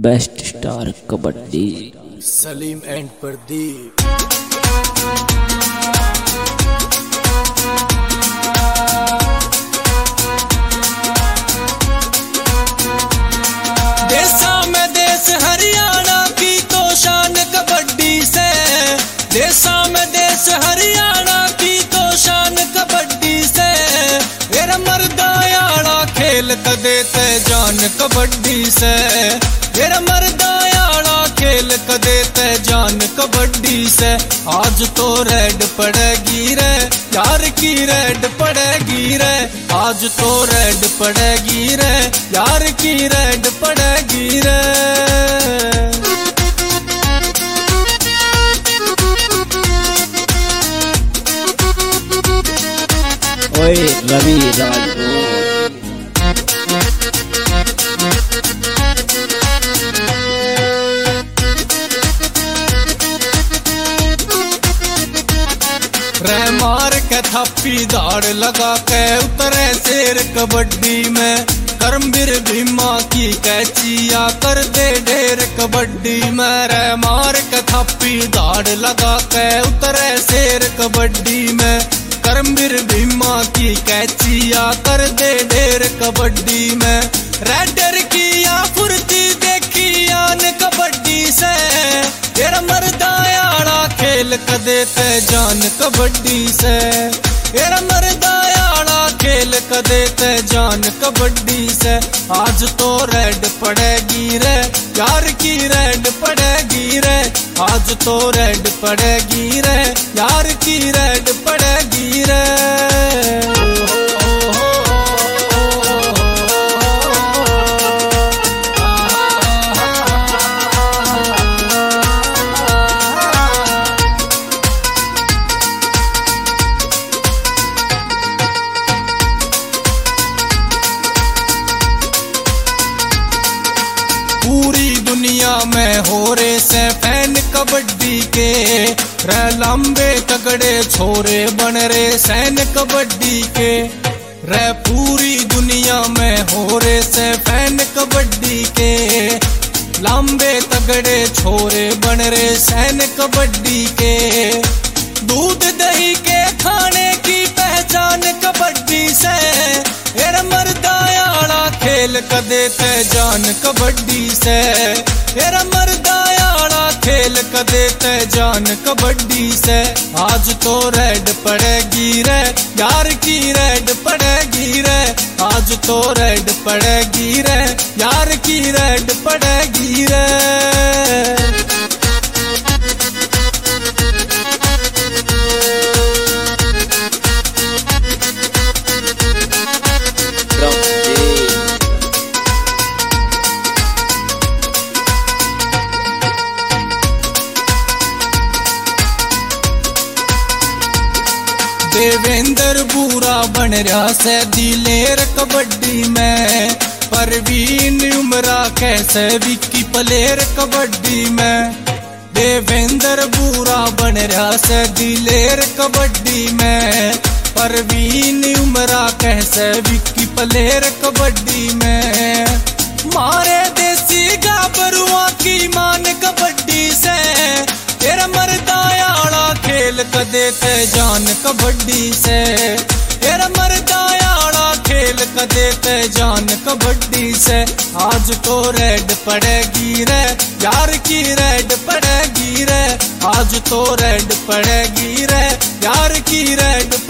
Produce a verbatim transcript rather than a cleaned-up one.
Best star kabaddi Salim and Pradeep. देशा में देश हरियाणा की तो शान कबड्डी से, देशा में देश हरियाणा की तो शान कबड्डी से। मेरा मर्दायाड़ा खेल कदे ते जान कबड्डी से, मेरा मर्दायाड़ा खेल कदे ते जान कबड्डी से। आज तो रेड पड़ेगी रे यार की रेड पड़ेगी रे, आज तो रेड पड़ेगी रे यार की रेड पड़ेगी रे। ओए रवि राजपूत रे मार के थप्पी दाड़ लगा के उतरे शेर कबड्डी में। करमवीर भीमा की कैचिया कर दे ढेर कबड्डी में। रे मार के थप्पी दाड़ लगा के उतरे शेर कबड्डी में। करमवीर भीमा की कैचिया कर दे ढेर कबड्डी में। रेडर की या फुर्ती देखी यान कबड्डी से। तेरा मर्दायाड़ा खेल कदे ते जान कबड्डी से, तेरा मर्दायाड़ा खेल कदे ते जान कबड्डी से। आज तो रेड पड़ेगी रे यार की रेड पड़ेगी रे, आज तो रेड पड़ेगी रे यार की रेड पड़ेगी रे। पूरी दुनिया में हो रे से फैन कबड्डी के। रे लंबे तगड़े छोरे बन रे सैन कबड्डी के। रे पूरी दुनिया में हो रे से फैन कबड्डी के। लंबे तगड़े छोरे बन रे सैन कबड्डी के। दूध दही के खाने की पहचान कबड्डी से। मेरा मर्दायाड़ा खेल कदे ते जान कबड्डी से, मेरा मर्दायाड़ा खेल कदे ते जान कबड्डी से। आज तो रेड पड़ेगी रे यार की रेड पड़ेगी रे, आज तो रेड पड़ेगी रे यार की रेड पड़ेगी रे। देवेंद्र बूरा बन रहा से दिलेर कबड्डी में। परवीन उमरा कैसे विक्की प्लेयर कबड्डी में। देवेंद्र बूरा बन रहा से दिलेर कबड्डी में। परवीन उमरा कैसे विक्की प्लेयर कबड्डी में। मारे देसी गाबरुआ की मान कबड्डी से। तेरा मर्दायाड़ा खेल कदे ते जान कबड्डी से, तेरा मर्दायाड़ा खेल कदे ते जान कबड्डी से। आज तो रेड पड़ेगी रे यार की रेड पड़ेगी रे, आज तो रेड पड़ेगी रे यार की रेड